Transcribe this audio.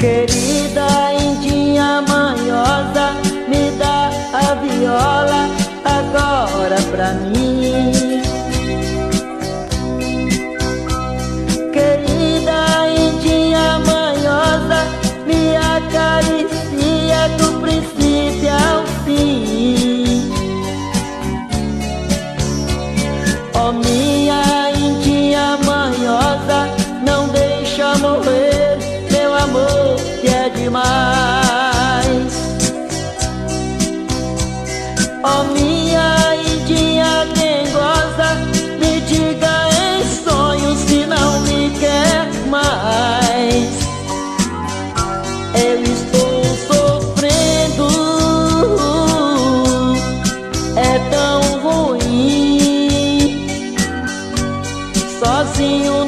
Querida indinha manhosa, me dá a viola agora pra mim. Querida indinha manhosa, me acaricia do princípio ao fim. Ó minha indinha manhosa, não deixa morrer meu amor que é demais. Ó minha indinha dengosa, me diga em sonho se não me quer mais. Eu estou sofrendo, é tão ruim, sozinho